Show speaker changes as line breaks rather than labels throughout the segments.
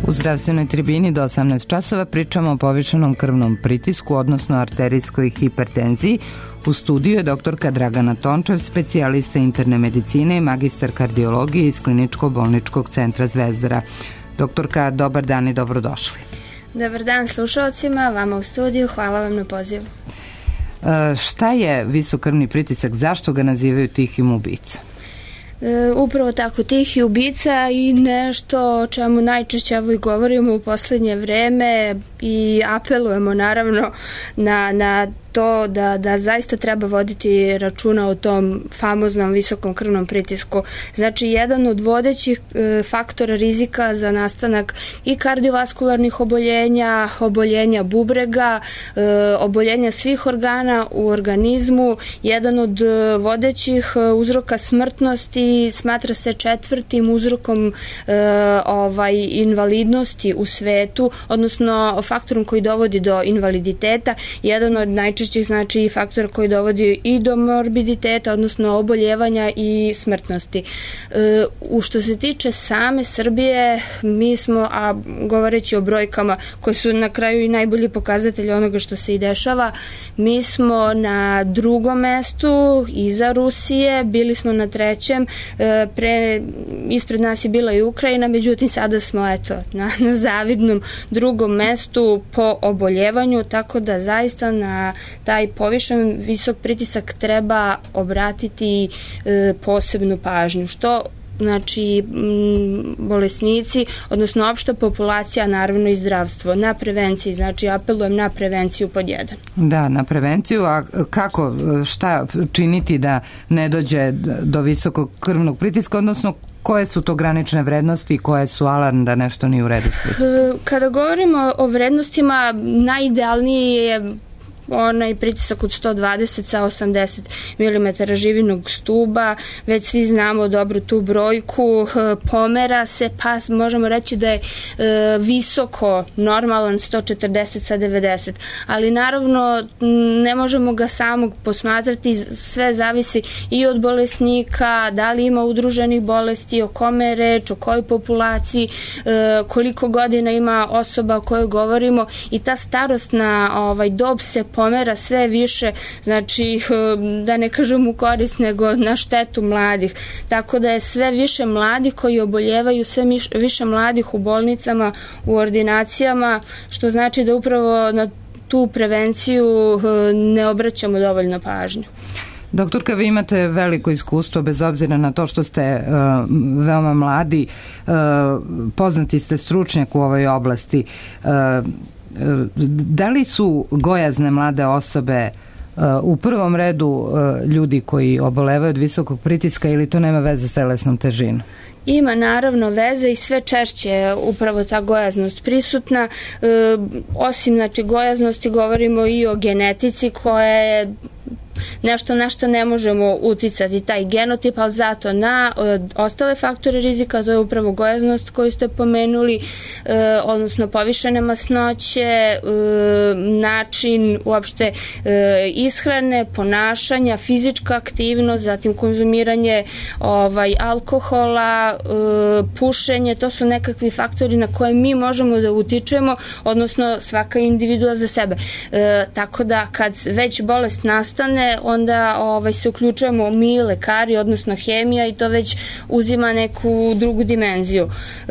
U zdravstvenoj tribini do 18 časova pričamo o povišenom krvnom pritisku, odnosno arterijskoj hipertenziji. U studiju je doktorka Dragana Tončev, specijalista interne medicine i magistar kardiologije iz Kliničko-bolničkog centra Zvezdara. Doktorka, dobar dan i dobrodošli.
Dobar dan slušalcima, vama u studiju, hvala vam na pozivu.
Šta je visok krvni pritisak, zašto ga nazivaju tihim ubicom?
Upravo tako, tihi ubica i nešto o čemu najčešće i govorimo u poslednje vreme i apelujemo naravno na to da zaista treba voditi računa o tom famoznom visokom krvnom pritisku. Znači, jedan od vodećih faktora rizika za nastanak i kardiovaskularnih oboljenja, oboljenja bubrega, oboljenja svih organa u organizmu, jedan od vodećih uzroka smrtnosti, smatra se četvrtim uzrokom invalidnosti u svetu, odnosno faktorom koji dovodi do invaliditeta, jedan od najčešćih znači faktor koji dovodi i do morbiditeta, odnosno oboljevanja i smrtnosti. Što se tiče same Srbije, mi smo, a govoreći o brojkama koje su na kraju i najbolji pokazatelj onoga što se i dešava, mi smo na drugom mestu iza Rusije, bili smo na trećem, ispred nas je bila i Ukrajina, međutim sada smo na zavidnom drugom mestu po oboljevanju, tako da zaista na taj povišen visok pritisak treba obratiti posebnu pažnju, što znači bolesnici, odnosno opšta populacija, naravno i zdravstvo, na prevenciji, znači apelujem na prevenciju pod jedan. Da,
na prevenciju, a kako, šta činiti da ne dođe do visokog krvnog pritiska, odnosno koje su to granične vrednosti i koje su alarm da nešto nije u redu?
Kada govorimo o vrednostima, najidealniji je onaj pritisak od 120 sa 80 mm živinog stuba, već svi znamo dobro tu brojku, pomera se, pa možemo reći da je visoko normalan 140 sa 90, ali naravno ne možemo ga samog posmatrati, sve zavisi i od bolesnika, da li ima udruženih bolesti, o kome je reč, o kojoj populaciji, koliko godina ima osoba o kojoj govorimo, i ta starostna dob se pomera sve više, znači da ne kažem u korist, nego na štetu mladih. Tako da je sve više mladih koji oboljevaju, sve više mladih u bolnicama, u ordinacijama, što znači da upravo na tu prevenciju ne obraćamo dovoljno pažnju.
Doktorka, vi imate veliko iskustvo, bez obzira na to što ste veoma mladi, poznati ste stručnjak u ovoj oblasti. Da li su gojazne mlade osobe u prvom redu ljudi koji obolevaju od visokog pritiska ili to nema veze s telesnom težinom?
Ima naravno veze i sve češće je upravo ta gojaznost prisutna. Osim gojaznosti govorimo i o genetici koja je nešto na što ne možemo uticati, taj genotip, ali zato na ostale faktore rizika, to je upravo gojaznost koju ste pomenuli, odnosno povišene masnoće, način uopšte ishrane, ponašanja, fizička aktivnost, zatim konzumiranje alkohola, pušenje, to su nekakvi faktori na koje mi možemo da utičemo, odnosno svaka individua za sebe. Tako da kad već bolest nastane, onda se uključujemo mi, lekari, odnosno hemija, i to već uzima neku drugu dimenziju.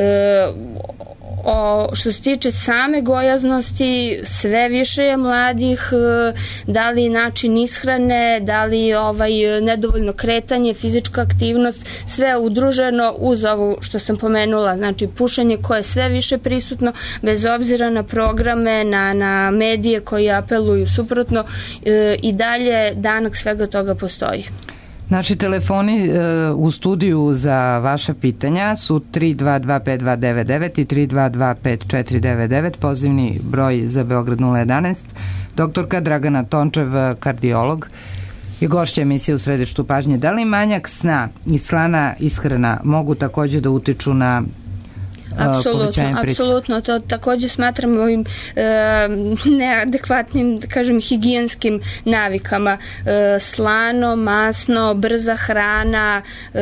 Što se tiče same gojaznosti, sve više je mladih, da li način ishrane, da li nedovoljno kretanje, fizička aktivnost, sve udruženo uz ovo što sam pomenula, znači pušenje koje je sve više prisutno, bez obzira na programe, na medije koji apeluju suprotno, i dalje danak svega toga postoji.
Naši telefoni u studiju za vaša pitanja su 3225299 i 3225499, pozivni broj za Beograd 011. Doktorka Dragana Tončev, kardiolog, je gošća emisije U središtu pažnje. Da li manjak sna i slana ishrana mogu takođe da utiču na povećanjem pritiska.
Apsolutno, to takođe smatram ovim neadekvatnim, da kažem, higijenskim navikama. Slano, masno, brza hrana,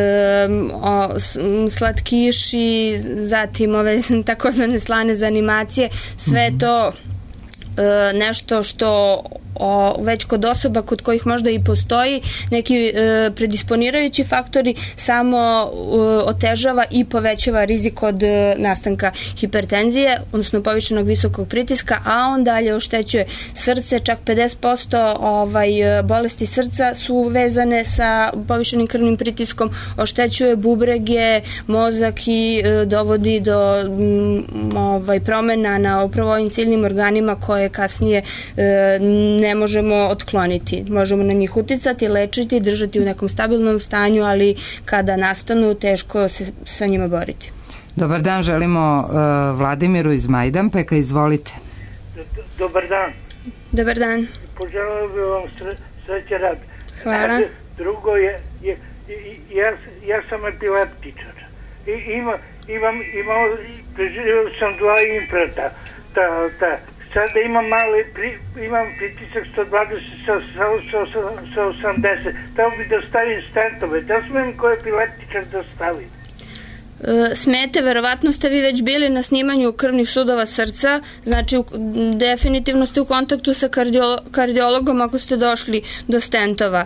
slatkiši, zatim ove takozvane slane za animacije, sve to nešto što već kod osoba kod kojih možda i postoji neki predisponirajući faktori samo otežava i povećava rizik od nastanka hipertenzije, odnosno povišenog visokog pritiska, a on dalje oštećuje srce. Čak 50% bolesti srca su vezane sa povišenim krvnim pritiskom, oštećuje bubrege, mozak i dovodi do promena na upravo ovim ciljnim organima koje kasnije ne možemo otkloniti. Možemo na njih uticati, lečiti, držati u nekom stabilnom stanju, ali kada nastanu, teško se sa njima boriti.
Dobar dan, želimo Vladimiru iz Majdanpeka, izvolite.
Dobar dan.
Dobar dan.
Poželeo bih vam sreće rad.
Hvala.
Drugo je, ja sam epileptičar. Preživio sam 2 infarkta. Sada imam imam pritisak 120 sa 80. Tamo bi da stavim stentove. Da smijem ko epileptičar da stavim?
Smete, verovatno ste vi već bili na snimanju krvnih sudova srca, znači definitivno ste u kontaktu sa kardiologom ako ste došli do stentova.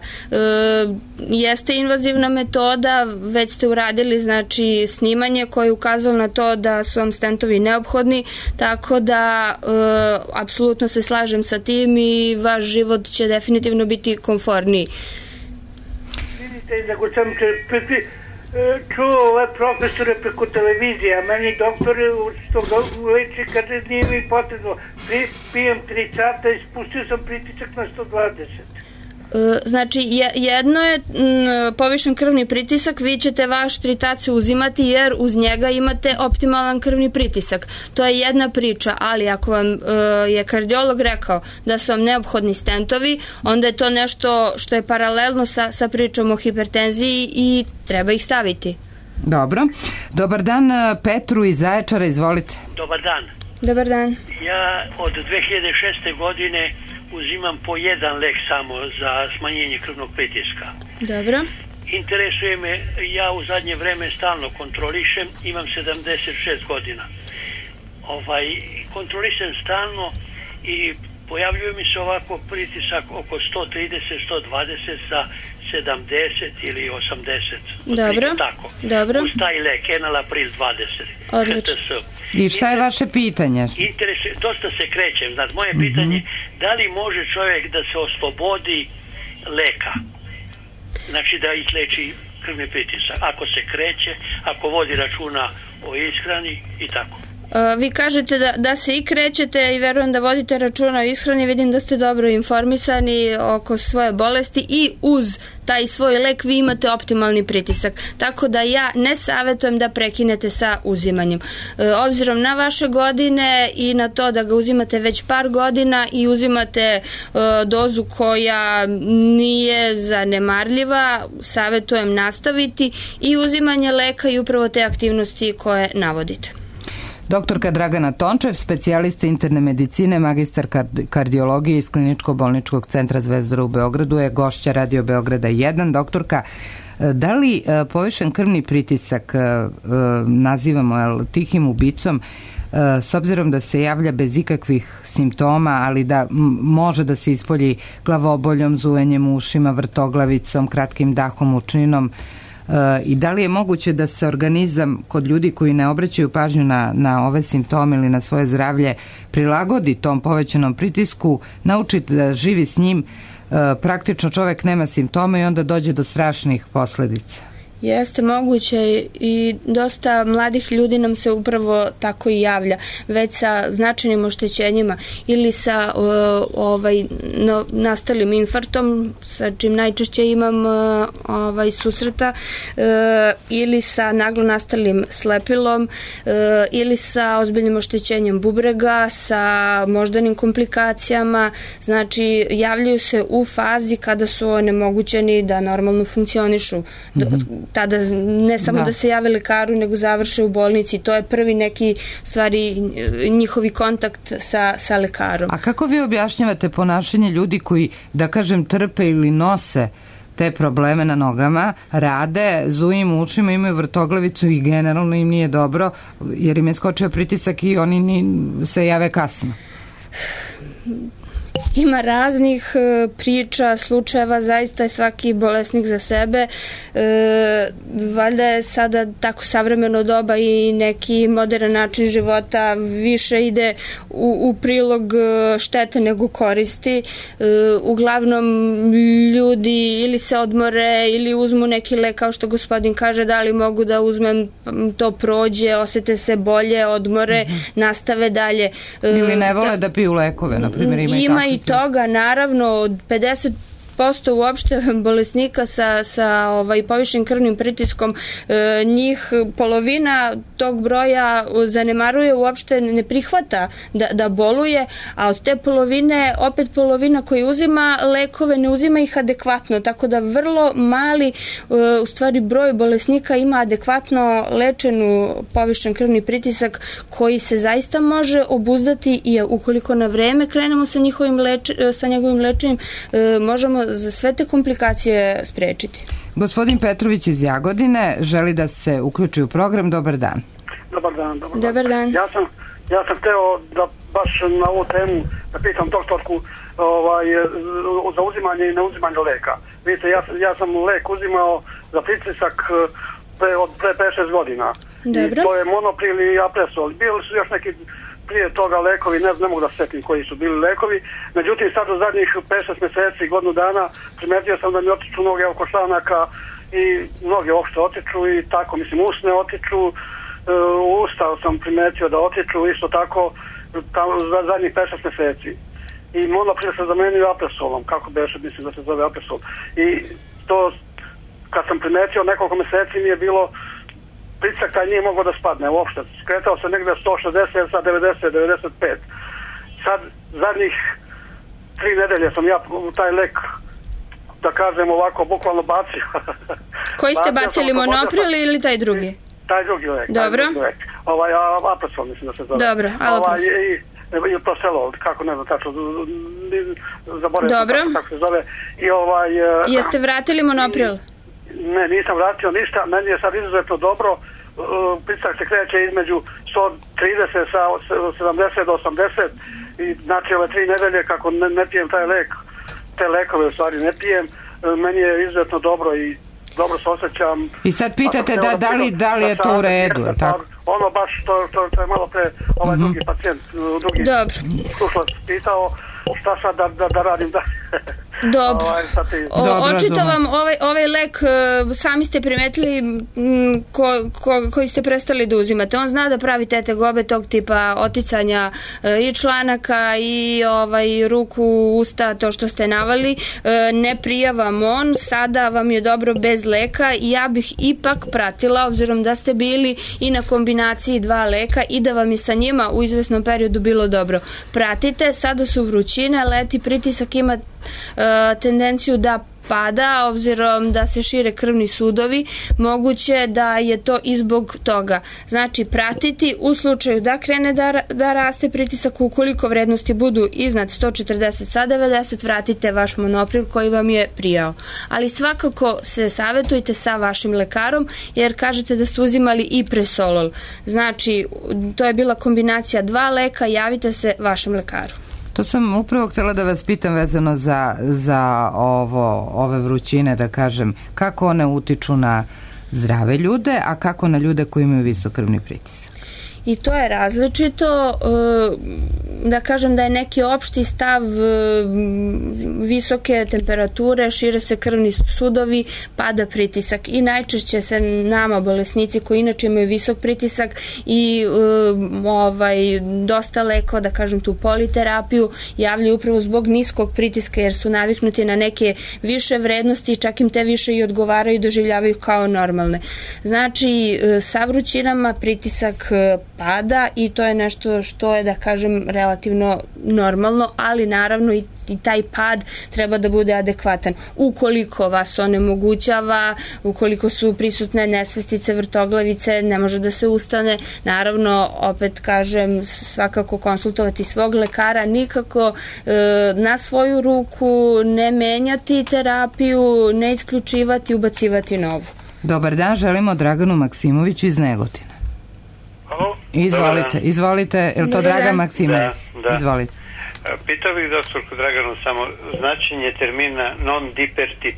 Jeste invazivna metoda, već ste uradili znači snimanje koje je ukazalo na to da su vam stentovi neophodni, tako da apsolutno se slažem sa tim i vaš život će definitivno biti komforniji.
Vidite, nego sam čuo ove profesore preko televizije, a meni doktor što ga uleči kaže nije mi potrebno. Pijem 3 sata i spustio sam pritisak na 120.
Znači, jedno je povišen krvni pritisak, vi ćete vaš tritac uzimati jer uz njega imate optimalan krvni pritisak. To je jedna priča, ali ako vam je kardiolog rekao da su vam neophodni stentovi, onda je to nešto što je paralelno sa pričom o hipertenziji i treba ih staviti.
Dobro. Dobar dan, Petru iz Zaječara, izvolite.
Dobar dan.
Dobar dan.
Ja od 2006. godine uzimam po 1 lek samo za smanjenje krvnog pritiska.
Dobro.
Interesuje me, ja u zadnje vreme stalno kontrolišem, imam 76 godina. Kontrolišem stalno i pojavljuje mi se ovako pritisak oko 130-120 sa 70 ili 80.
Dobro.
Tako.
Dobro.
Uz taj lek, enalapril 20.
Odlično.
I šta je vaše pitanje?
Dosta se krećem. Znači, moje pitanje, da li može čovjek da se oslobodi leka? Znači da izleči krvni pritisak. Ako se kreće, ako vodi računa o ishrani i tako.
Vi kažete da se i krećete i verujem da vodite računa o ishrani, vidim da ste dobro informisani oko svoje bolesti i uz taj svoj lek vi imate optimalni pritisak. Tako da ja ne savjetujem da prekinete sa uzimanjem. Obzirom na vaše godine i na to da ga uzimate već par godina i uzimate dozu koja nije zanemarljiva, savjetujem nastaviti i uzimanje leka i upravo te aktivnosti koje navodite.
Doktorka Dragana Tončev, specijalista interne medicine, magistar kardiologije iz Kliničko-bolničkog centra Zvezdara u Beogradu, je gošća Radio Beograda 1. Doktorka, da li povišen krvni pritisak nazivamo tihim ubicom, s obzirom da se javlja bez ikakvih simptoma, ali da može da se ispolji glavoboljom, zujenjem ušima, vrtoglavicom, kratkim dahom, učninom, i da li je moguće da se organizam kod ljudi koji ne obraćaju pažnju na ove simptome ili na svoje zdravlje prilagodi tom povećanom pritisku, naučiti da živi s njim, praktično čovek nema simptome i onda dođe do strašnih posledica?
Jeste moguće i dosta mladih ljudi nam se upravo tako i javlja, već sa značajnim oštećenjima ili sa nastalim infarktom, sa čim najčešće imam susreta, ili sa naglo nastalim slepilom, ili sa ozbiljnim oštećenjem bubrega, sa moždanim komplikacijama. Znači, javljaju se u fazi kada su onemogućeni da normalno funkcionišu. tada ne samo da se jave lekaru, nego završe u bolnici. To je prvi neki stvari njihovi kontakt sa lekarom.
A kako vi objašnjavate ponašanje ljudi koji, da kažem, trpe ili nose te probleme na nogama, rade, zuju im ušima, imaju vrtoglavicu i generalno im nije dobro, jer im je skočio pritisak i oni se jave kasno?
Ima raznih priča, slučajeva, zaista je svaki bolesnik za sebe. Valjda je sada tako savremeno doba i neki modern način života više ide u prilog štete nego koristi. Uglavnom ljudi ili se odmore ili uzmu neki lek, kao što gospodin kaže, da li mogu da uzmem, to prođe, osete se bolje, odmore, nastave dalje.
Ili ne vole da piju lekove, na primjer,
ima i toga, naravno, od 50% uopšte bolesnika sa povišenim krvnim pritiskom, njih polovina tog broja zanemaruje, uopšte ne prihvata da boluje, a od te polovine, opet polovina koji uzima lekove, ne uzima ih adekvatno, tako da vrlo mali u stvari broj bolesnika ima adekvatno lečenu povišen krvni pritisak koji se zaista može obuzdati i ukoliko na vreme krenemo sa njegovim lečenjem, možemo za sve te komplikacije sprečiti.
Gospodin Petrović iz Jagodine želi da se uključi u program. Dobar dan.
Dobar dan.
Ja sam hteo da baš na ovu temu da pitam doktorku za uzimanje i neuzimanje leka. Vidite, ja sam lek uzimao za pritisak od pre 5-6 godina.
Dobro.
I to je monopril i apresol. Bili su još neki prije toga lekovi, ne mogu da se setim koji su bili lekovi, međutim sad u zadnjih 5-6 meseci, godinu dana, primetio sam da mi otiču noge oko članaka i noge uopšte otiču i tako, mislim, usne otiču, usta sam primetio da otiču, isto tako za zadnjih 5-6 meseci. I monopril se zamenio apresolom, kako beše, mislim da se zove apresol. I to, kad sam primetio nekoliko meseci mi je bilo pritisak taj nije mogao da spadne uopšte. Skretao se negde 160, sa 90, 95. Sad, zadnjih 3 nedelje sam ja taj lek, da kažem ovako, bukvalno bacio.
Koji ste bacili, monopril ili taj drugi?
Taj drugi lek.
Dobro.
Apresol, mislim da se zove.
Dobro, aloprosol.
I proselol, kako ne znam, tačno, zaboravim kako se zove.
Jeste vratili monopril?
Ne, nisam vratio ništa, meni je sad izuzetno dobro, pritisak se kreće između 130 sa 70 do 80 i znači ove 3 nedelje kako ne pijem taj lek, te lekove u stvari ne pijem, meni je izuzetno dobro i dobro se osjećam.
I sad pitate da li je to u redu, je tako?
Ono baš, to je malo pre ovaj drugi pacijent, drugi slušalac pitao, šta sad da radim da...
Dobro. Očito vam ovaj lek, sami ste primetili koji ste prestali da uzimate. On zna da pravi te tegobe tog tipa oticanja i članaka i ruku, usta, to što ste navali. Ne prija vam on, sada vam je dobro bez leka i ja bih ipak pratila, obzirom da ste bili i na kombinaciji 2 leka i da vam je sa njima u izvesnom periodu bilo dobro. Pratite, sada su vrućine, leti, pritisak ima tendenciju da pada, obzirom da se šire krvni sudovi, moguće da je to i zbog toga. Znači, pratiti u slučaju da krene da raste pritisak, ukoliko vrednosti budu iznad 140 sa 90, vratite vaš monopril koji vam je prijao. Ali svakako se savjetujte sa vašim lekarom, jer kažete da ste uzimali i presolol. Znači, to je bila kombinacija 2 leka, javite se vašem lekaru.
To sam upravo htjela da vas pitam vezano za ove vrućine, da kažem, kako one utiču na zdrave ljude, a kako na ljude koji imaju visok krvni pritisak.
I to je različito, da kažem da je neki opšti stav visoke temperature, šire se krvni sudovi, pada pritisak i najčešće se nama bolesnici koji inače imaju visok pritisak i dosta leko, da kažem tu politerapiju, javljaju upravo zbog niskog pritiska jer su naviknuti na neke više vrednosti, čak im te više i odgovaraju i doživljavaju kao normalne. Znači, sa vrućinama pritisak pada i to je nešto što je, da kažem, relativno normalno, ali naravno i taj pad treba da bude adekvatan. Ukoliko vas onemogućava, ukoliko su prisutne nesvestice, vrtoglavice, ne može da se ustane, naravno, opet kažem, svakako konsultovati svog lekara, nikako na svoju ruku ne menjati terapiju, ne isključivati, ubacivati novu.
Dobar dan, želimo Draganu Maksimoviću iz Negotina.
Halo?
Izvolite, je li to Dragan Maksimović?
Da.
Izvolite.
Pitao bih doktorku Draganu samo značenje termina non-diper tip.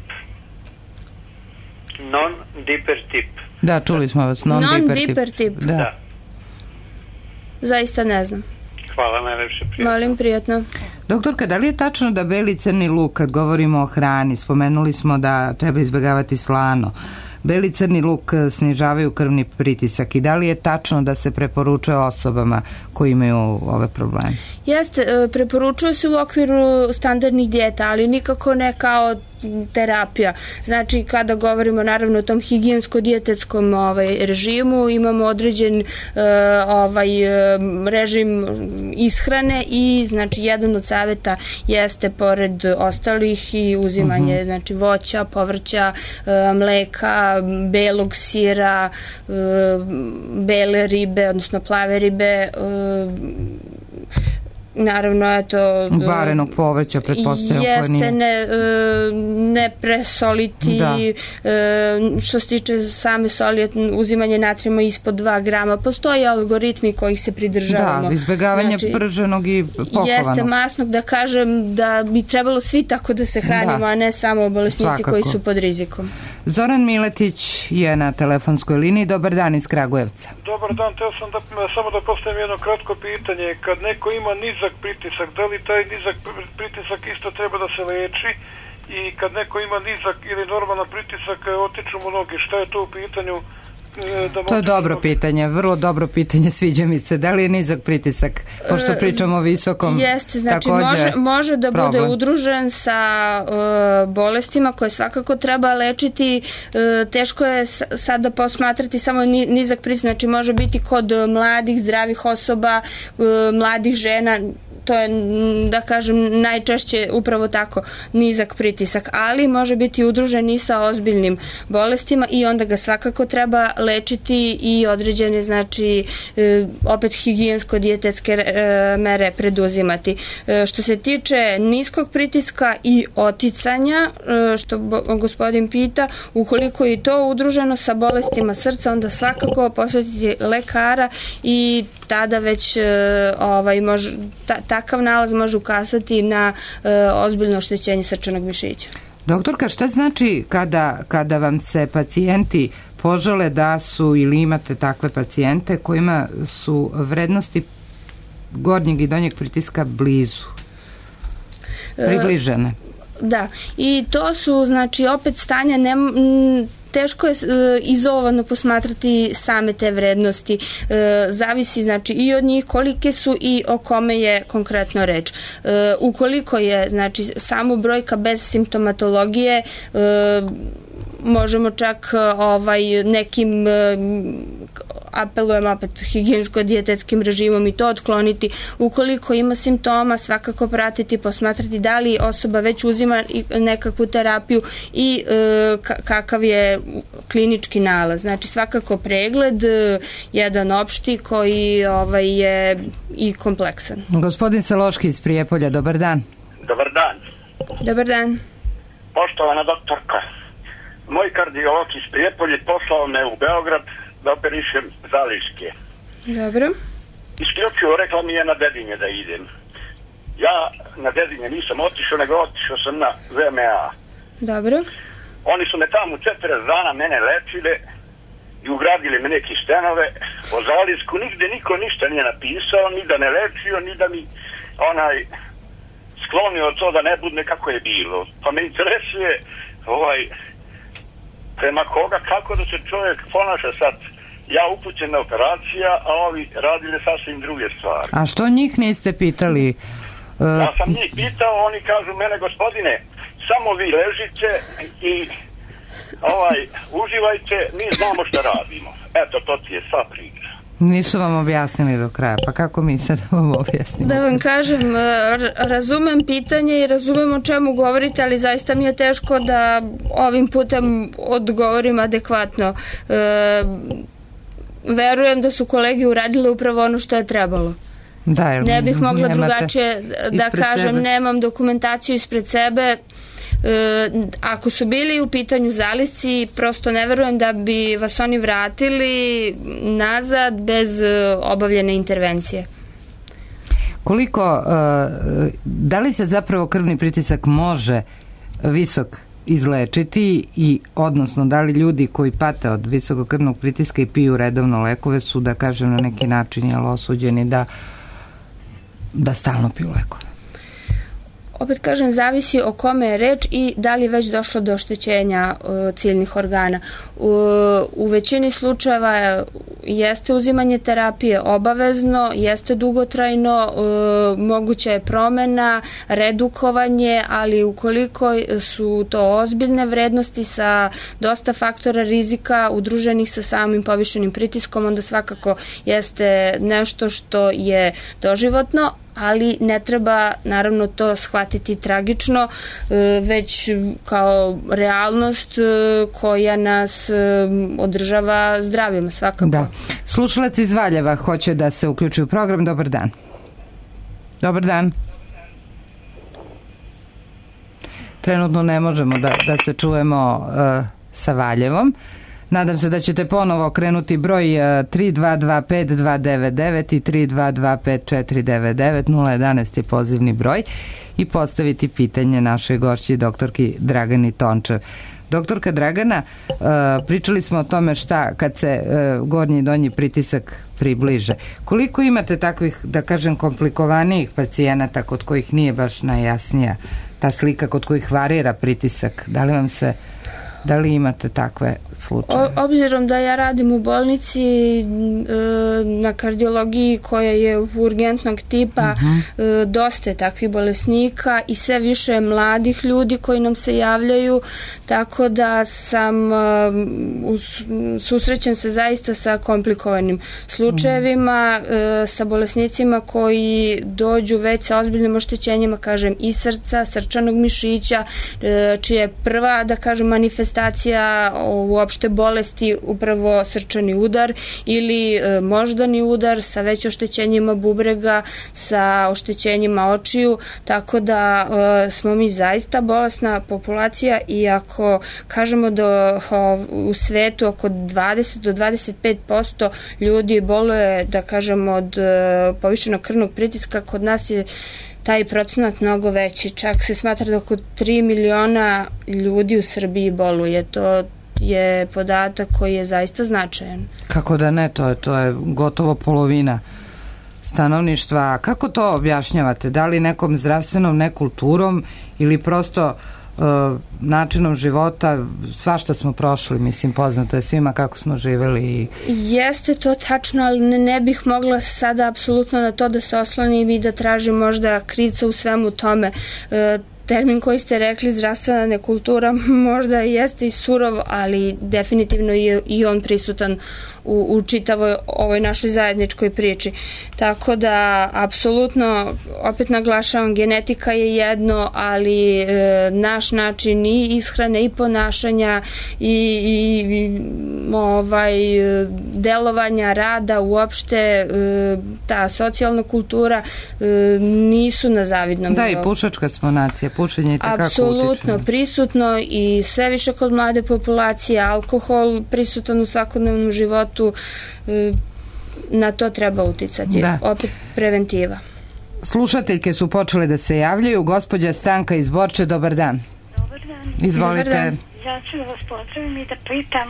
Non-diper tip.
Da, čuli smo vas, non-diper tip.
Da.
Zaista ne znam.
Hvala, najlepše, prijatno.
Molim, prijatno.
Doktorka, da li je tačno da beli i crni luk, kad govorimo o hrani, spomenuli smo da treba izbjegavati slano, beli i crni luk snižavaju krvni pritisak i da li je tačno da se preporučuje osobama koji imaju ove probleme?
Jeste, preporučuje se u okviru standardnih dijeta, ali nikako ne kao terapija. Znači, kada govorimo naravno o tom higijensko-dijetetskom režimu, imamo određen režim ishrane i znači jedan od saveta jeste pored ostalih i uzimanje znači voća, povrća, mleka, belog sira, bele ribe, odnosno plave ribe, naravno, eto...
Varenog povrća, pretpostavljam, koje nije...
Jeste, ne presoliti, što se tiče same soli, uzimanje natrijuma ispod 2 grama. Postoje algoritmi kojih se pridržavamo.
Da, izbjegavanje prženog i pokovanog.
Jeste masnog, da kažem da bi trebalo svi tako da se hranimo, a ne samo bolesnici koji su pod rizikom.
Zoran Miletić je na telefonskoj liniji. Dobar dan iz Kragujevca.
Dobar dan, teo sam samo da postavim jedno kratko pitanje. Kad neko ima nizak pritisak, da li taj nizak pritisak isto treba da se leči? I kad neko ima nizak ili normalan pritisak, otiču mu noge. Šta je to u pitanju?
To je dobro pitanje, vrlo dobro pitanje, sviđa mi se. Da li je nizak pritisak, pošto pričamo o visokom?
Jeste, znači može da bude udružen sa bolestima koje svakako treba lečiti. Teško je sada posmatrati samo nizak pritisak, znači može biti kod mladih, zdravih osoba, mladih žena. To je, da kažem, najčešće upravo tako nizak pritisak, ali može biti udružen i sa ozbiljnim bolestima i onda ga svakako treba lečiti i određene, znači, opet higijensko-dijetetske mere preduzimati. Što se tiče niskog pritiska i oticanja, što gospodin pita, ukoliko je to udruženo sa bolestima srca, onda svakako posjetiti lekara i tada već takav nalaz može ukazati na ozbiljno oštećenje srčanog mišića.
Doktorka, šta znači kada vam se pacijenti požele da su, ili imate takve pacijente kojima su vrednosti gornjeg i donjeg pritiska blizu, približene?
Da, i to su, znači, opet stanja teško je izolovano posmatrati same te vrednosti. Zavisi, znači, i od njih kolike su i o kome je konkretno reč. Ukoliko je, znači, samo brojka bez simptomatologije, možemo čak nekim apelujemo opet higijensko-dijetetskim režimom i to otkloniti. Ukoliko ima simptoma, svakako pratiti, posmatrati da li osoba već uzima nekakvu terapiju i kakav je klinički nalaz. Znači svakako pregled, jedan opšti koji je i kompleksan.
Gospodin Saloški iz Prijepolja, dobar dan.
Dobar dan.
Dobar dan.
Poštovana doktorka, moj kardiolog iz Prijepolje poslao me u Beograd da operišem zališke.
Dobro.
Isključivo rekla mi je na Dedinje da idem. Ja na Dedinje nisam otišao, nego otišao sam na VMA.
Dobro.
Oni su me tamo 40 dana mene lečile i ugradili me neki stenove o zalisku. Nigde niko ništa nije napisao, ni da ne lečio, ni da mi sklonio to da ne bude kako je bilo. Pa me interesuje prema koga, kako da se čovjek ponaša sad. Ja upućen na operacija, a ovi radili sasvim druge stvari.
A što njih niste pitali?
Ja sam njih pitao, oni kažu mene, gospodine, samo vi ležite i uživajte, mi znamo šta radimo. Eto, to ti je sva priča.
Nisu vam objasnili do kraja, pa kako mi sad vam objasnimo?
Da vam kažem, razumem pitanje i razumem o čemu govorite, ali zaista mi je teško da ovim putem odgovorim adekvatno. Verujem da su kolege uradile upravo ono što je trebalo.
Da,
ne bih mogla drugačije da kažem, nemam dokumentaciju ispred sebe. Ako su bili u pitanju zalisci, prosto ne verujem da bi vas oni vratili nazad bez obavljene intervencije.
Koliko, da li se zapravo krvni pritisak može visok izlečiti i odnosno da li ljudi koji pate od visokog krvnog pritiska i piju redovno lekove su, da kažem, na neki način osuđeni da stalno piju lekove?
Opet kažem, zavisi o kome je reč i da li je već došlo do oštećenja ciljnih organa. U većini slučajeva jeste uzimanje terapije obavezno, jeste dugotrajno, moguća je promena, redukovanje, ali ukoliko su to ozbiljne vrednosti sa dosta faktora rizika udruženih sa samim povišenim pritiskom, onda svakako jeste nešto što je doživotno, ali ne treba naravno to shvatiti tragično, već kao realnost koja nas održava zdravima svakako.
Da. Slušalac iz Valjeva hoće da se uključi u program. Dobar dan. Dobar dan. Trenutno ne možemo da se čujemo sa Valjevom. Nadam se da ćete ponovo okrenuti broj 3225-299 i 3225-499, 011 je pozivni broj, i postaviti pitanje našoj gošći doktorki Dragani Tončev. Doktorka Dragana, pričali smo o tome šta kad se gornji i donji pritisak približe. Koliko imate takvih, da kažem, komplikovanijih pacijenata kod kojih nije baš najjasnija ta slika, kod kojih varira pritisak? Da li imate takve slučaje?
Obzirom da ja radim u bolnici na kardiologiji koja je urgentnog tipa, dosta je takvih bolesnika i sve više mladih ljudi koji nam se javljaju, tako da susrećem se zaista sa komplikovanim slučajevima, sa bolesnicima koji dođu već sa ozbiljnim oštećenjima, kažem, i srca, srčanog mišića, čija je prva, da kažem, manifestacija uopšte bolesti upravo srčani udar ili moždani udar sa već oštećenjima bubrega, sa oštećenjima očiju, tako da smo mi zaista bolesna populacija i ako kažemo da u svetu oko 20 do 25% ljudi boluje, da kažemo, od povišenog krvnog pritiska, kod nas je taj procenat mnogo veći. Čak se smatra da oko 3 miliona ljudi u Srbiji boluje. To je podatak koji je zaista značajan.
Kako da ne, to je gotovo polovina stanovništva. Kako to objašnjavate? Da li nekom zdravstvenom nekulturom ili prosto načinom života? Svašta smo prošli, mislim, poznato je svima kako smo živeli.
Jeste to tačno, ali ne bih mogla sada apsolutno na to da se oslonim i da tražim možda krivca u svemu tome. Termin koji ste rekli, zdravstvena nekultura, možda jeste i surov, ali definitivno je i on prisutan u čitavoj ovoj našoj zajedničkoj priči. Tako da, apsolutno, opet naglašavam, genetika je jedno, ali naš način i ishrane i ponašanja i delovanja, rada, uopšte ta socijalna kultura nisu na zavidnom nivou.
Da, i pušačka smo nacija. Pušenje je tekako utiče.
Apsolutno prisutno i sve više kod mlade populacije, alkohol prisutan u svakodnevnom životu, na to treba uticati. Da. Opet preventiva.
Slušateljke su počele da se javljaju. Gospođa Stanka iz Borče, dobar dan.
Dobar dan.
Izvolite.
Dobar dan. Ja ću da vas pozdravim i da pitam,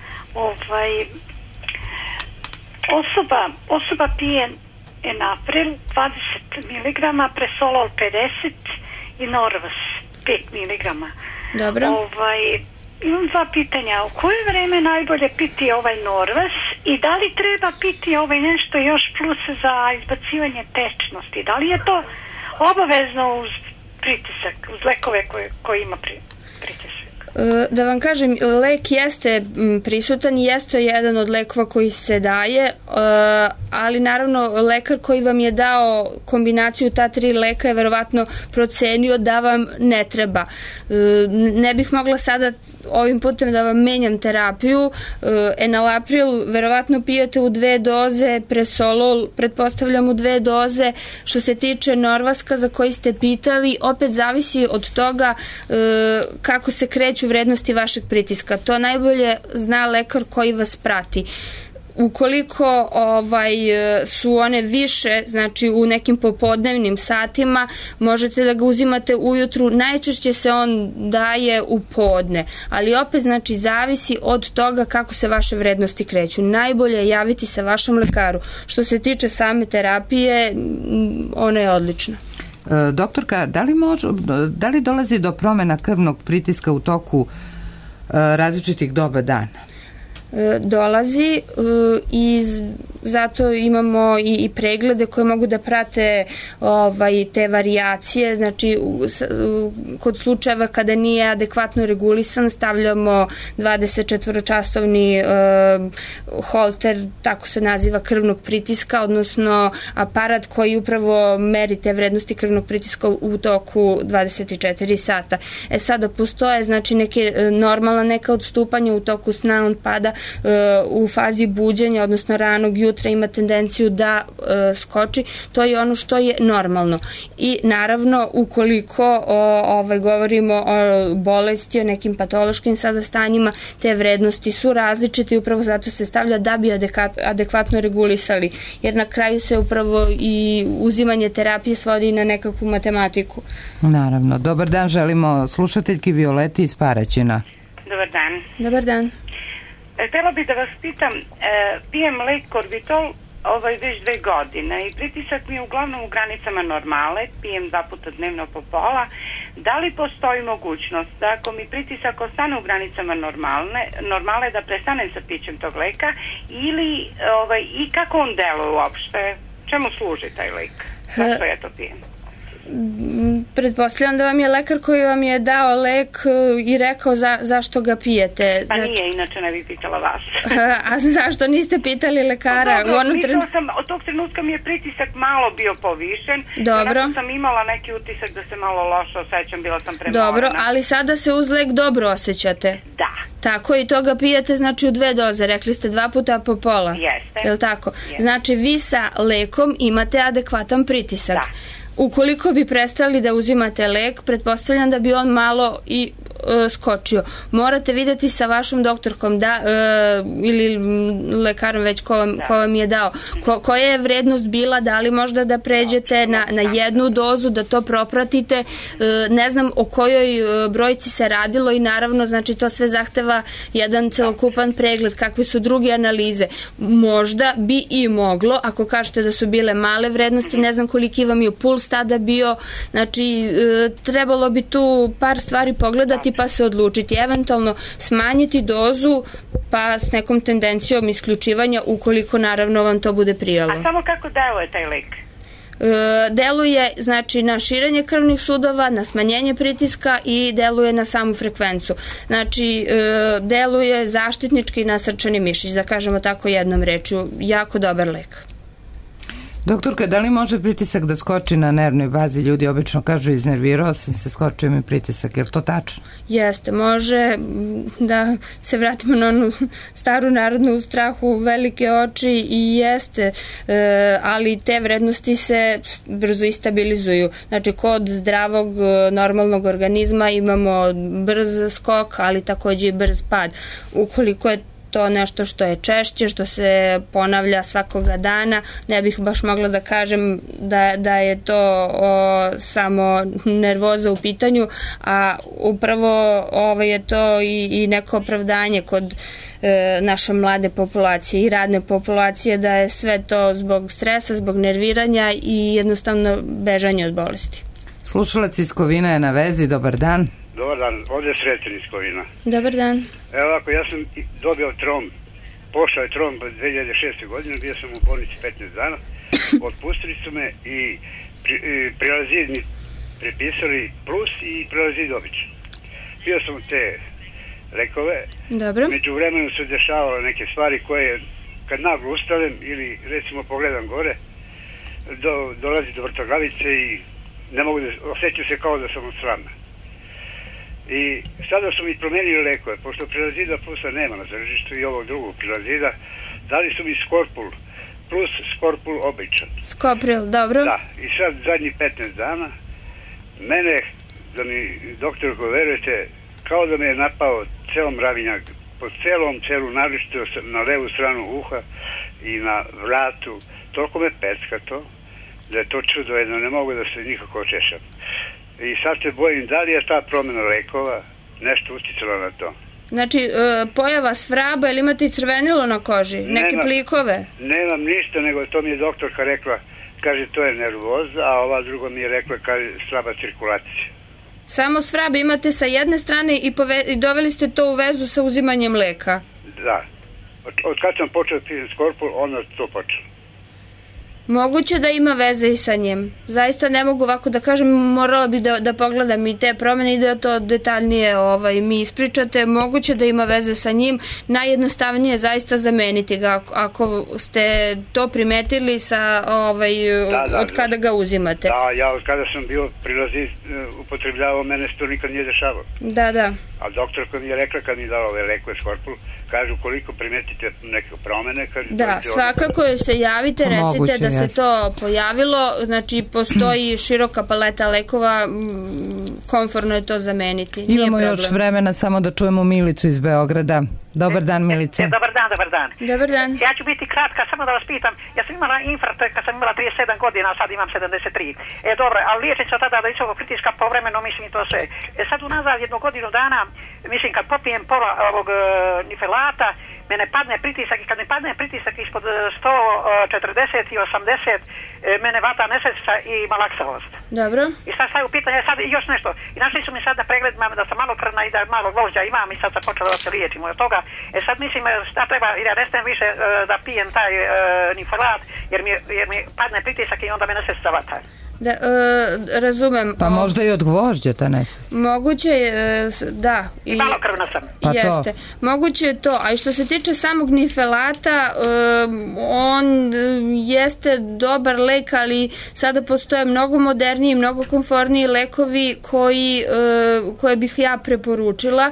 osoba pije Enapril 20 mg, Presolol 50 i Norvas 5 mg.
Dobro.
Imam dva pitanja. U koje vreme najbolje piti ovaj Norvas i da li treba piti nešto još plus za izbacivanje tečnosti? Da li je to obavezno uz pritisak, uz lekove koji ima pritisak?
Da vam kažem, lek jeste prisutan i jeste jedan od lekova koji se daje, ali naravno lekar koji vam je dao kombinaciju ta 3 leka je verovatno procenio da vam ne treba. Ne bih mogla sada ovim putem da vam menjam terapiju. Enalapril verovatno pijete u 2 doze, Presolol pretpostavljam u 2 doze. Što se tiče Norvaska za koji ste pitali, opet zavisi od toga kako se kreću vrednosti vašeg pritiska. To najbolje zna lekar koji vas prati. Ukoliko su one više, znači u nekim popodnevnim satima, možete da ga uzimate ujutru, najčešće se on daje u podne, ali opet znači zavisi od toga kako se vaše vrednosti kreću. Najbolje je javiti se vašem lekaru. Što se tiče same terapije, ona je odlična.
Doktorka, da li dolazi do promena krvnog pritiska u toku različitih doba dana?
Dolazi i zato imamo i preglede koje mogu da prate te varijacije. Znači kod slučajeva kada nije adekvatno regulisan stavljamo 24-časovni holter, tako se naziva, krvnog pritiska, odnosno aparat koji upravo meri te vrednosti krvnog pritiska u toku 24 sata. Sada postoje znači neka odstupanja u toku sna, on pada u fazi buđenja, odnosno ranog jutra ima tendenciju da skoči. To je ono što je normalno. I naravno, ukoliko govorimo o bolesti, o nekim patološkim sada stanjima, te vrednosti su različite i upravo zato se stavlja da bi adekvatno regulisali. Jer na kraju se upravo i uzimanje terapije svodi na nekakvu matematiku.
Naravno. Dobar dan, želimo slušateljki Violeti iz Paraćina.
Dobar dan.
Dobar dan.
Htjela bih da vas pitam, pijem lek Korbitol već 2 godine i pritisak mi je uglavnom u granicama normale, pijem 2 puta dnevno po pola. Da li postoji mogućnost da ako mi pritisak ostane u granicama normale da prestanem sa pićem tog leka i kako on deluje uopšte? Čemu služi taj lek? Zašto ja to pijem?
Pretpostavljam da vam je lekar koji vam je dao lek i rekao zašto ga pijete.
Pa nije, inače ne bih pitala vas.
A zašto niste pitali lekara?
Od tog trenutka mi je pritisak malo bio povišen.
Dobro.
Onako sam imala neki utisak da se malo loše osjećam, bila sam premorena.
Dobro, ali sada se uz lek dobro osjećate?
Da.
Tako, i to ga pijete znači u 2 doze, rekli ste 2 puta po pola.
Jeste.
Je li tako?
Jeste.
Znači vi sa lekom imate adekvatan pritisak. Da. Ukoliko bi prestali da uzimate lek, pretpostavljam da bi on malo i skočio. Morate videti sa vašom doktorkom ili lekarom već ko vam je dao. Koja je vrednost bila, da li možda da pređete na 1 dozu, da to propratite. Ne znam o kojoj brojci se radilo i naravno znači to sve zahteva jedan celokupan pregled, kakve su druge analize. Možda bi i moglo, ako kažete da su bile male vrednosti, ne znam koliki vam je puls tada bio, znači trebalo bi tu par stvari pogledati pa se odlučiti, eventualno smanjiti dozu pa s nekom tendencijom isključivanja ukoliko naravno vam to bude prijalo.
A samo kako deluje taj lek?
Deluje znači na širenje krvnih sudova, na smanjenje pritiska i deluje na samu frekvencu. Znači deluje zaštitnički na srčani mišić, da kažemo tako jednom rečju. Jako dobar lek.
Doktorka, da li može pritisak da skoči na nervnoj bazi? Ljudi obično kažu iznervirao sam se, skočio mi pritisak. Je li to tačno?
Jeste, može. Da se vratimo na onu staru narodnu strahu, velike oči, i jeste, ali te vrednosti se brzo istabilizuju. Znači kod zdravog normalnog organizma imamo brz skok, ali takođe i brz pad. Ukoliko je to nešto što je češće, što se ponavlja svakoga dana, ne bih baš mogla da kažem da je to samo nervoza u pitanju, a upravo je to i neko opravdanje kod naše mlade populacije i radne populacije, da je sve to zbog stresa, zbog nerviranja i jednostavno bežanje od bolesti.
Slušalac iz Kovina je na vezi, dobar dan.
Dobar dan, ovdje je Srećan iz Kovina.
Dobar dan.
Evo ovako, ja sam dobio tromb, pošao je tromb 2006. godine, bio sam u bolnici 15 dana, otpustili su me i Prelazid mi prepisali plus i Prelazid običan. Bio sam te
lekove.
Dobro.
Među vremenu se dešavalo neke stvari koje kad naglo ustanem ili recimo pogledam gore, dolazi do vrtoglavice i ne mogu da osjećam se kao da sam od srama. I sada su mi promenili lekove, pošto Prilazida plusa nema na tržištu i ovog drugog Prilazida, dali su mi Skorpul plus Skorpul običan.
Skopril, dobro.
Da, i sad zadnjih 15 dana mene, da mi doktorko verujete, kao da me je napao ceo mravinjak, po celom celu, naročito na levu stranu uha i na vratu, toliko me pecka to, da je to čudo jedno, ne mogu da se nikako očešam. I sad se bojim da li je ta promjena lekova nešto uticala na to.
Znači, pojava svraba, ili imate i crvenilo na koži? Neke plikove?
Nemam ništa, nego to mi je doktorka rekla, kaže to je nervoza, a ova druga mi je rekla, kaže slaba cirkulacija.
Samo svrab imate sa jedne strane i doveli ste to u vezu sa uzimanjem leka?
Da. Od kad sam počeo pijem Skorpul, onda to počelo.
Moguće da ima veze i sa njim. Zaista ne mogu ovako da kažem, morala bi da pogledam i te promene i da to detaljnije mi ispričate. Moguće da ima veze sa njim. Najjednostavnije je zaista zameniti ga ako ste to primetili sa od kada ga uzimate.
Da, ja od kada sam bio prilazi upotrebljavao, mene se to nikad nije dešavalo.
Da.
A doktorka mi je rekla kad mi dala ove lekove Skorpul, kažu koliko primetite neke promene.
Da, svakako se javite, recite da se to pojavilo, znači postoji široka paleta lekova, komforno je to zameniti.
Imamo još vremena samo da čujemo Milicu iz Beograda. Dobar dan, Milice.
Dobar dan.
Dobar dan.
Ja ću biti kratka, samo da vas pitam, ja sam imala infarkt kad sam imala 37 godina, a sad imam 73. Dobro, ali liječim se tada da visokog pritiska povremeno, mislim i to sve. Sad unazad 1 godinu dana, mislim kad popijem pola ovog nifelata, mene padne pritisak i kad mi padne pritisak ispod 140 i 80, mene vata nesreća i malaksavost.
Dobro.
I sad stavio pitanje, sad još nešto. I našli su mi sad na pregled, da sam malo krvna i da malo gvožđa imam i sad sam počela da se liječim od toga. Sad mislim da treba, ja ne stem više da pijem taj nifelat, jer mi padne pritisak i onda me nesreća vata.
Da, razumem.
Pa možda i od gvožđa ta nesvest.
Moguće je, da.
I malo krvna sam.
Jeste. Moguće je to. A i što se tiče samog nifelata, on jeste dobar lek, ali sada postoje mnogo moderniji, mnogo konforniji lekovi koje bih ja preporučila.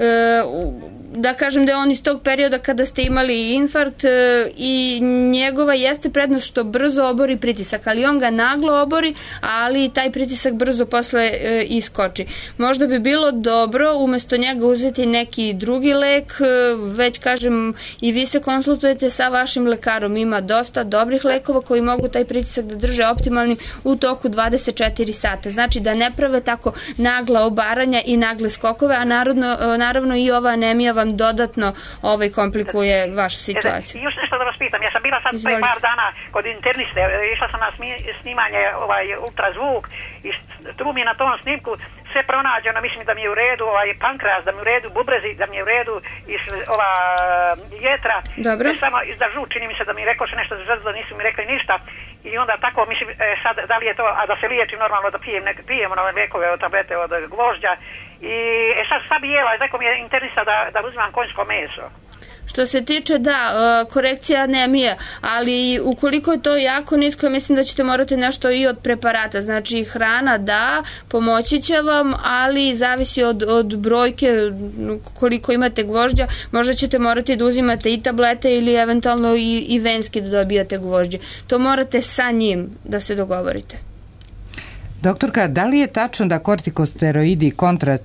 Da kažem da je on iz tog perioda kada ste imali infarkt i njegova jeste prednost što brzo obori pritisak, ali on ga naglo obori, ali taj pritisak brzo posle iskoči. Možda bi bilo dobro umesto njega uzeti neki drugi lek, već kažem i vi se konsultujete sa vašim lekarom, ima dosta dobrih lekova koji mogu taj pritisak da drže optimalnim u toku 24 sata. Znači da ne prave tako nagla obaranja i nagle skokove, a naravno i ova anemija vam dodatno komplikuje vašu situaciju.
Još nešto da vas pitam, ja sam bila sad pre par dana kod interniste, išla sam na snimanje ultrazvuk i tu mi je na tom snimku sve pronađeno, mislim da mi je u redu pankreas, da mi je u redu bubrezi, da mi je u redu ova jetra.
Dobro.
Samo izdažu, čini mi se da mi je rekao se nešto za žrtvo, nisu mi rekli ništa i onda tako, mislim, sad da li je to, a da se liječim normalno da pijem ove lekove od tablete od gvožđa i sad bi jela, rekao mi je internista da uzimam konjsko meso.
Što se tiče, korekcija anemije, ali ukoliko je to jako nisko, mislim da ćete morati nešto i od preparata. Znači, hrana pomoći će vam, ali zavisi od brojke koliko imate gvožđa. Možda ćete morati da uzimate i tablete ili eventualno i venski da dobijate gvožđe. To morate sa njim da se dogovorite.
Doktorka, da li je tačno da kortikosteroidi i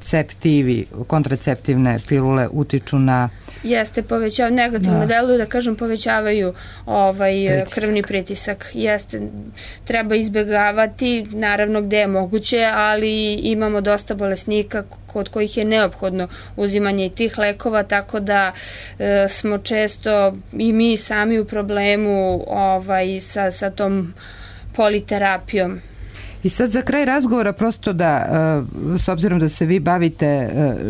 kontraceptivne pilule utiču na...
Jeste, negativno deluju, da kažem, povećavaju krvni pritisak. Jeste, treba izbjegavati, naravno gde je moguće, ali imamo dosta bolesnika kod kojih je neophodno uzimanje i tih lekova, tako da smo često i mi sami u problemu sa tom politerapijom.
I sad za kraj razgovora prosto da, s obzirom da se vi bavite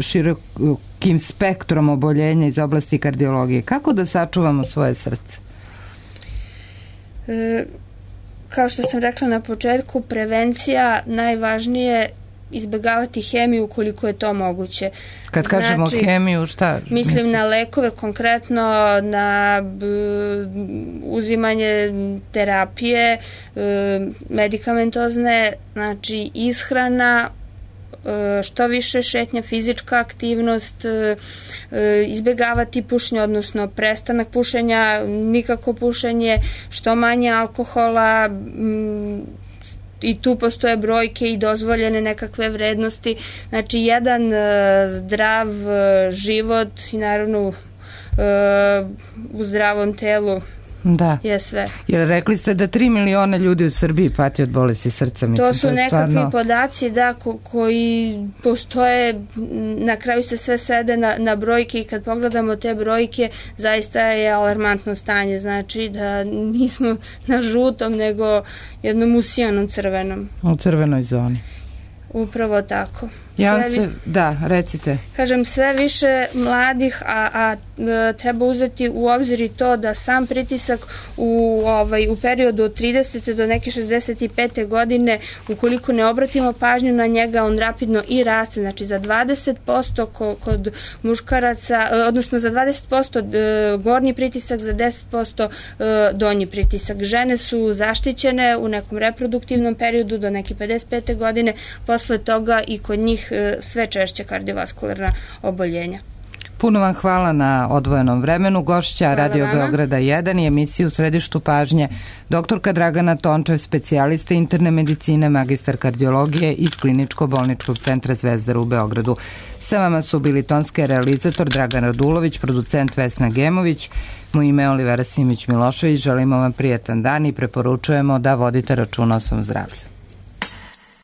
širokim spektrom oboljenja iz oblasti kardiologije, kako da sačuvamo svoje srce?
Kao što sam rekla na početku, prevencija najvažnije izbegavati hemiju koliko je to moguće.
Kad kažemo hemiju, šta?
Mislim na lekove, konkretno na uzimanje terapije, medikamentozne, znači ishrana, što više šetnja, fizička aktivnost, izbegavati pušenje, odnosno prestanak pušenja, nikako pušenje, što manje alkohola, i tu postoje brojke i dozvoljene nekakve vrednosti. Znači, jedan zdrav život i naravno u zdravom telu je sve.
Jer rekli ste da 3 miliona ljudi u Srbiji pati od bolesti srca. Mislim,
to su nekakvi podaci koji postoje, na kraju se sve svede na brojke i kad pogledamo te brojke zaista je alarmantno stanje, znači da nismo na žutom nego jednom usijanom crvenom.
U crvenoj zoni.
Upravo tako.
Da, recite.
Kažem, sve više mladih, a treba uzeti u obzir i to da sam pritisak u periodu od 30. do neke 65. godine, ukoliko ne obratimo pažnju na njega, on rapidno i raste. Znači, za 20% kod muškaraca, odnosno za 20% gornji pritisak, za 10% donji pritisak. Žene su zaštićene u nekom reproduktivnom periodu do neke 55. godine, posle toga i kod njih sve češće kardiovaskularna oboljenja.
Puno vam hvala na odvojenom vremenu. Gošća Radio Beograda 1 i emisiju u središtu pažnje doktorka Dragana Tončev, specijalista interne medicine, magistar kardiologije iz Kliničko-bolničkog centra Zvezdara u Beogradu. Sa vama su bili tonski realizator Dragan Radulović, producent Vesna Gemović, moje ime je Olivera Simić-Milošević. Želimo vam prijatan dan i preporučujemo da vodite računa o svom zdravlju.